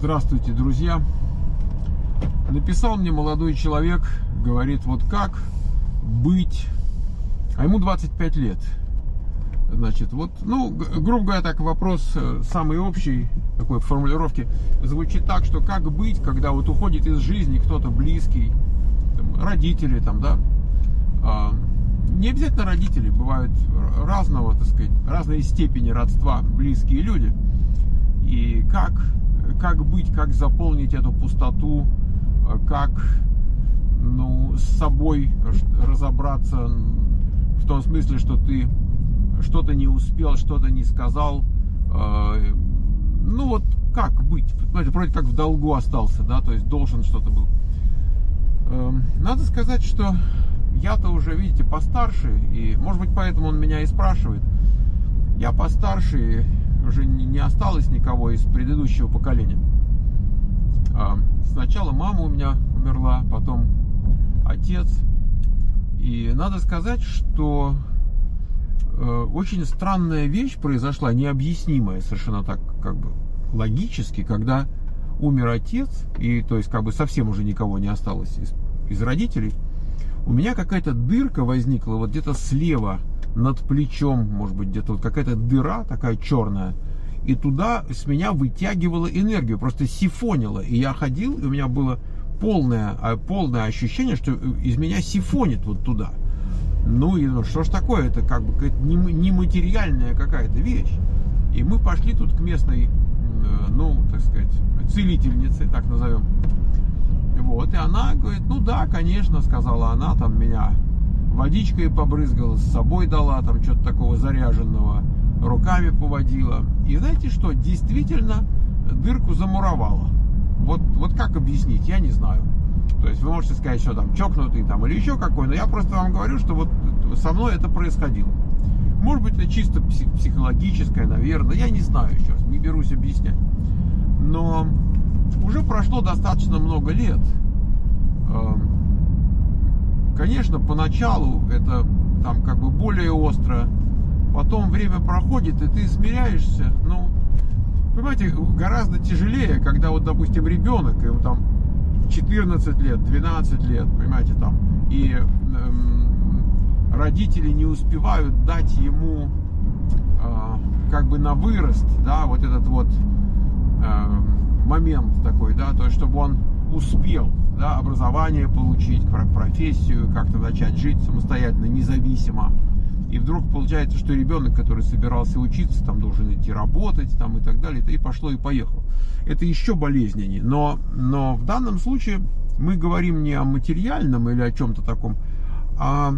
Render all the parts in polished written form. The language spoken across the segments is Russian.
Здравствуйте, друзья. Написал мне молодой человек, говорит, вот как быть, а ему 25 лет. Значит, вот, грубо говоря, так вопрос самый общий, такой формулировки, звучит так, что как быть, когда вот уходит из жизни кто-то близкий, там, родители, там, да, не обязательно родители, бывают разного, так сказать, разной степени родства близкие люди. И как быть, как заполнить эту пустоту, как, с собой разобраться в том смысле, что ты что-то не успел, что-то не сказал. Как быть? Вроде как в долгу остался, да, то есть должен что-то был. Надо сказать, что я-то уже, видите, постарше, и, может быть, поэтому он меня и спрашивает. Я постарше, и уже не осталось никого из предыдущего поколения. Сначала мама у меня умерла, потом отец. И надо сказать, что очень странная вещь произошла, необъяснимая совершенно так, логически, когда умер отец, и то есть совсем уже никого не осталось из родителей. У меня какая-то дырка возникла вот где-то слева над плечом, может быть, где-то вот какая-то дыра такая черная, и туда с меня вытягивала энергию, просто сифонила, и я ходил, и у меня было полное ощущение, что из меня сифонит вот туда. Что ж такое, это какая-то нематериальная какая-то вещь. И мы пошли тут к местной, целительнице, так назовем. Вот, и она говорит, да, конечно, сказала она, там меня водичкой побрызгала, с собой дала, там что-то такого заряженного, руками поводила. И знаете что, действительно дырку замуровала. Вот как объяснить, я не знаю. То есть вы можете сказать, что там чокнутый там или еще какой, но я просто вам говорю, что вот со мной это происходило. Может быть, это чисто психологическое, наверное, я не знаю еще, не берусь объяснять. Но уже прошло достаточно много лет. Конечно, поначалу это там более остро, потом время проходит, и ты смиряешься. Понимаете, гораздо тяжелее, когда вот, допустим, ребенок, ему там 14 лет, 12 лет, понимаете, там, и родители не успевают дать ему на вырост, да, вот этот вот момент такой, да, то есть, чтобы он успел, да, образование получить, профессию, как-то начать жить самостоятельно, независимо. И вдруг получается, что ребенок, который собирался учиться, там должен идти работать, там и так далее, и пошло и поехало. Это еще болезненнее. Но в данном случае мы говорим не о материальном или о чем-то таком, а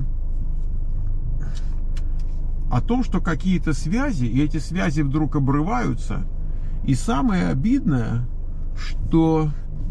о том, что какие-то связи, и эти связи вдруг обрываются. И самое обидное, что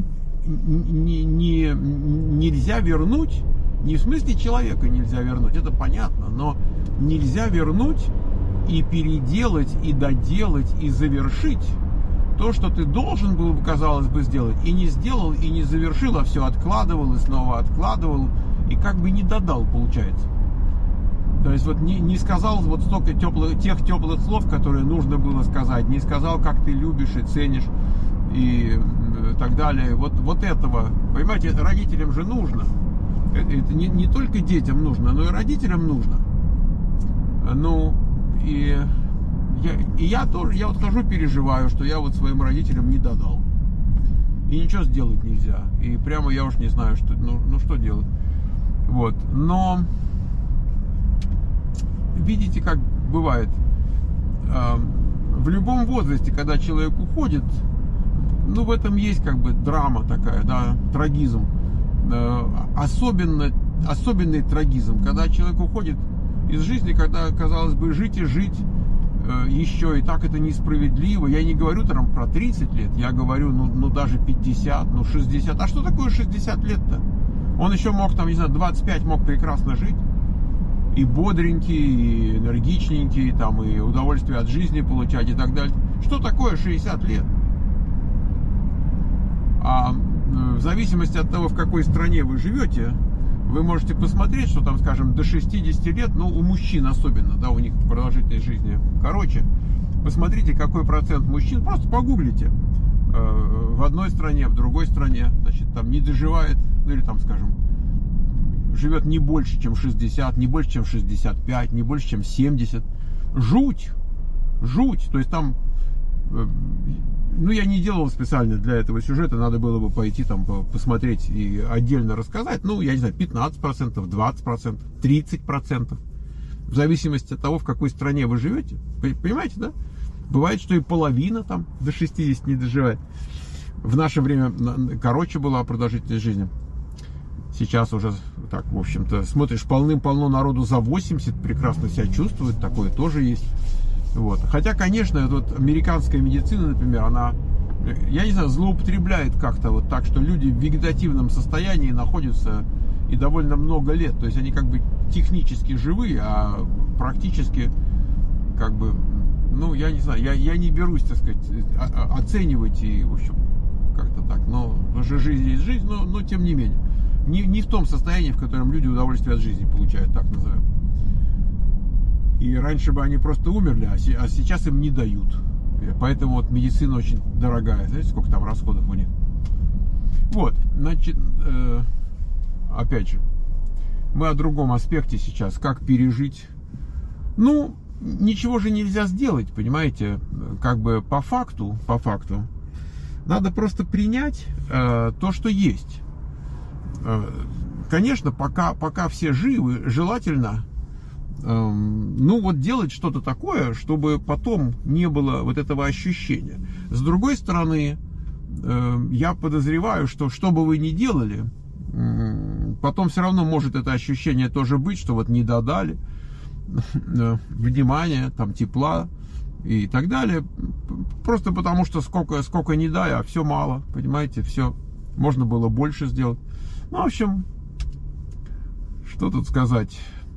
нельзя вернуть, не в смысле человека нельзя вернуть, это понятно, но нельзя вернуть и переделать, и доделать, и завершить то, что ты должен был, казалось бы, сделать, и не сделал, и не завершил, а все откладывал, и снова откладывал, и не додал, получается. То есть не сказал вот столько тех теплых слов, которые нужно было сказать, не сказал, как ты любишь и ценишь, и так далее. Вот этого, понимаете, родителям же нужно. Это не только детям нужно, но и родителям нужно. И я тоже, я вот хожу, переживаю, что я вот своим родителям не додал. И ничего сделать нельзя. И прямо я уж не знаю, что, что делать. Вот. Но видите, как бывает. В любом возрасте, когда человек уходит, в этом есть драма такая, да, трагизм. Особенный трагизм, когда человек уходит из жизни, когда, казалось бы, жить и жить еще, и так это несправедливо. Я не говорю там про 30 лет, я говорю, даже 50, 60. А что такое 60 лет-то? Он еще мог, 25 мог прекрасно жить. И бодренький, и энергичненький, и удовольствие от жизни получать, и так далее. Что такое 60 лет? А в зависимости от того, в какой стране вы живете, вы можете посмотреть, что там, скажем, до 60 лет, у мужчин особенно, да, у них продолжительность жизни короче. Посмотрите, какой процент мужчин, просто погуглите. в одной стране, в другой стране, значит, там не доживает, ну или там, скажем, живет не больше, чем 60, не больше, чем 65, не больше, чем 70. Жуть! Жуть! То есть там, ну, я не делал специально для этого сюжета, надо было бы пойти там посмотреть и отдельно рассказать, ну, я не знаю, 15%, 20%, 30%, в зависимости от того, в какой стране вы живете. Понимаете, да? Бывает, что и половина там до 60 не доживает. В наше время короче была продолжительность жизни. Сейчас уже так, в общем-то, смотришь, полным-полно народу за 80 прекрасно себя чувствует, такое тоже есть. Вот. Хотя, конечно, вот американская медицина, например, она, я не знаю, злоупотребляет как-то вот так, что люди в вегетативном состоянии находятся и довольно много лет. То есть они как бы технически живые, а практически как бы, ну, я не знаю, я не берусь, так сказать, оценивать и, в общем, как-то так. Но уже жизнь есть жизнь, но тем не менее. Не в том состоянии, в котором люди удовольствие от жизни получают, так назовем. И раньше бы они просто умерли, а сейчас им не дают. Поэтому вот медицина очень дорогая. Знаете, сколько там расходов у них? Вот, значит, опять же, мы о другом аспекте сейчас. Как пережить? Ну, ничего же нельзя сделать, понимаете? Как бы по факту, надо просто принять то, что есть. Конечно, пока все живы, желательно, ну вот делать что-то такое, чтобы потом не было вот этого ощущения. С другой стороны, я подозреваю, что бы вы ни делали, потом все равно может это ощущение тоже быть, что вот не додали внимания, там тепла и так далее. Просто потому что сколько не дай, а все мало, понимаете, все можно было больше сделать. Ну, в общем, что тут сказать?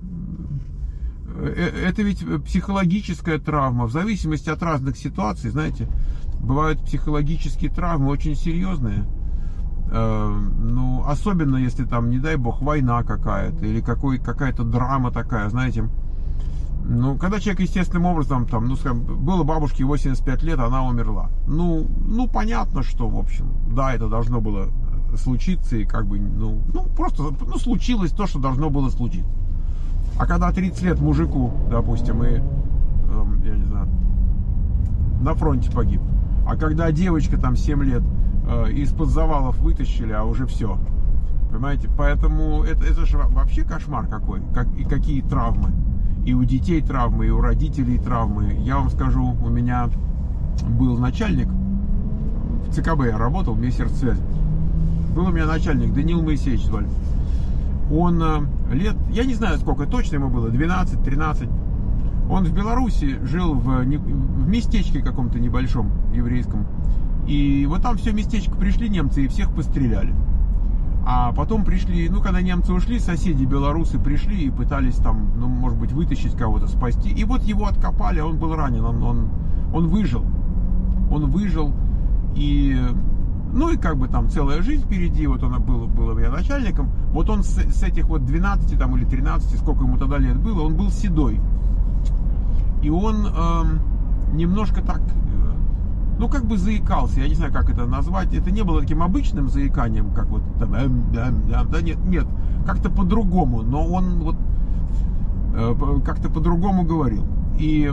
Это ведь психологическая травма. В зависимости от разных ситуаций, знаете, бывают психологические травмы очень серьезные. Ну, особенно если там, не дай бог, война какая-то или какая-то драма такая, знаете. Ну, когда человек естественным образом, там, ну, скажем, было бабушке 85 лет, она умерла. Ну, понятно, что, в общем, да, это должно было случиться, и как бы, ну просто, случилось то, что должно было случиться. А когда 30 лет мужику, допустим, и, я не знаю, на фронте погиб, а когда девочка там 7 лет из-под завалов вытащили, а уже все, понимаете, поэтому это же вообще кошмар какой, и какие травмы, и у детей травмы, и у родителей травмы. Я вам скажу, у меня был начальник, в ЦКБ я работал, в Министерстве связи. Был у меня начальник, Даниил Моисеевич звали. Он лет, я не знаю сколько точно ему было, 12-13. Он в Беларуси жил в местечке каком-то небольшом, еврейском. И вот там все местечко пришли немцы и всех постреляли. А потом пришли, ну когда немцы ушли, соседи белорусы пришли и пытались там, ну может быть, вытащить кого-то, спасти. И вот его откопали, он был ранен, он выжил. Он выжил и... Ну и как бы там целая жизнь впереди, вот он был у меня начальником, вот он с этих вот 12 там, или 13, сколько ему тогда лет было, он был седой. И он немножко так, ну как бы заикался, я не знаю, как это назвать, это не было таким обычным заиканием, как вот там, да нет, как-то по-другому, но он вот как-то по-другому говорил. И,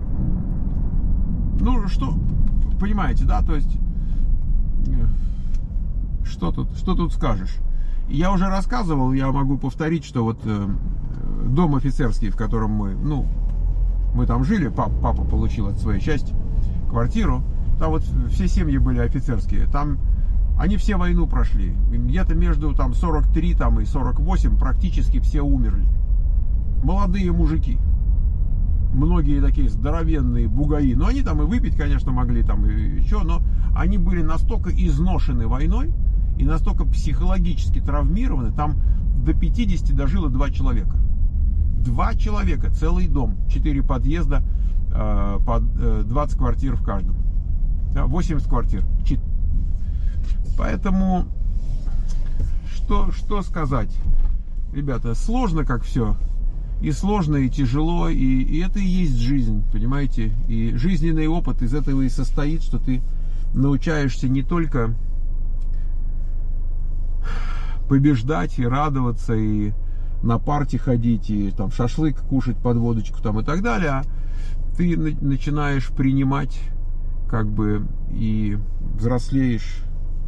ну что, понимаете, да, то есть... Что тут скажешь? Я уже рассказывал, я могу повторить, что вот дом офицерский, в котором мы там жили, папа получил от своей части квартиру, там вот все семьи были офицерские, там они все войну прошли, где-то между там 43 там, и 48 практически все умерли, молодые мужики. Многие такие здоровенные бугаи, но они там и выпить, конечно, могли там и что, но они были настолько изношены войной и настолько психологически травмированы, там до 50 дожило 2 человека. 2 человека, целый дом, 4 подъезда, по 20 квартир в каждом. 80 квартир. Поэтому, что сказать? Ребята, сложно как все. И сложно, и тяжело, и это и есть жизнь, понимаете? И жизненный опыт из этого и состоит, что ты научаешься не только побеждать и радоваться, и на парти ходить, и там шашлык кушать под водочку там и так далее, а ты начинаешь принимать, как бы, и взрослеешь.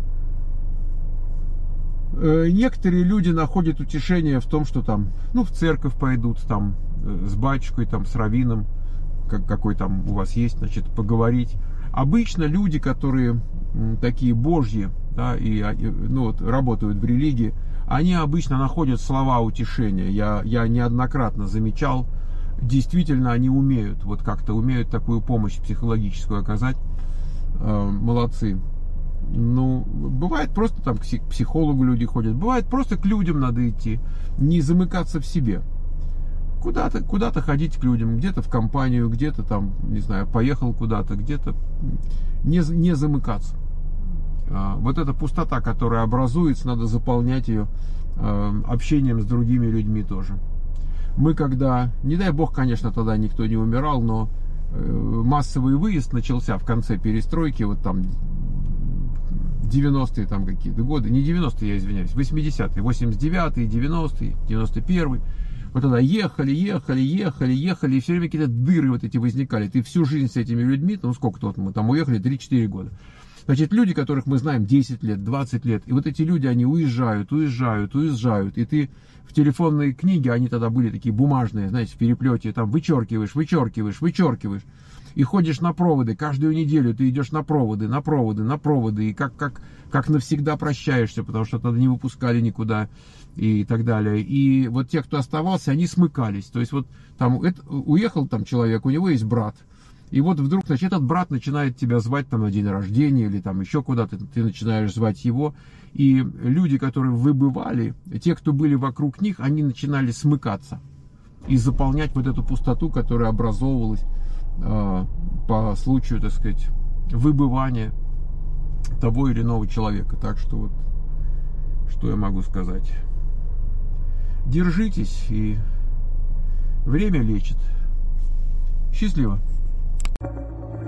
Некоторые люди находят утешение в том, что там, ну, в церковь пойдут, там, с батюшкой, там, с раввином, какой там у вас есть, значит, поговорить. Обычно люди, которые такие божьи, да, и ну, вот, работают в религии, они обычно находят слова утешения. Я неоднократно замечал, действительно они умеют, вот как-то умеют такую помощь психологическую оказать. Молодцы. Ну, бывает просто там к психологу люди ходят, бывает просто к людям надо идти, не замыкаться в себе. Куда-то ходить к людям, где-то в компанию, где-то там, не знаю, поехал куда-то, где-то не замыкаться. Вот эта пустота, которая образуется, надо заполнять ее общением с другими людьми тоже. Мы когда, не дай бог, конечно, тогда никто не умирал, но массовый выезд начался в конце перестройки, вот там 90-е там какие-то годы, не 90-е, я извиняюсь, 80-е, 89-е, 90-е, 91-й. Вот тогда ехали, и все время какие-то дыры вот эти возникали. Ты всю жизнь с этими людьми, ну сколько-то вот мы там уехали, 3-4 года. Значит, люди, которых мы знаем 10 лет, 20 лет, и вот эти люди, они уезжают, и ты в телефонной книге, они тогда были такие бумажные, знаете, в переплете, там вычеркиваешь, и ходишь на проводы, каждую неделю ты идешь на проводы, и как навсегда прощаешься, потому что тогда не выпускали никуда, и так далее. И вот те, кто оставался, они смыкались, то есть вот там уехал там человек, у него есть брат, и вот вдруг, значит, этот брат начинает тебя звать там на день рождения или там еще куда-то, ты начинаешь звать его, и люди, которые выбывали, те, кто были вокруг них, они начинали смыкаться и заполнять вот эту пустоту, которая образовывалась по случаю, так сказать, выбывания того или иного человека. Так что вот, что я могу сказать. Держитесь, и время лечит. Счастливо!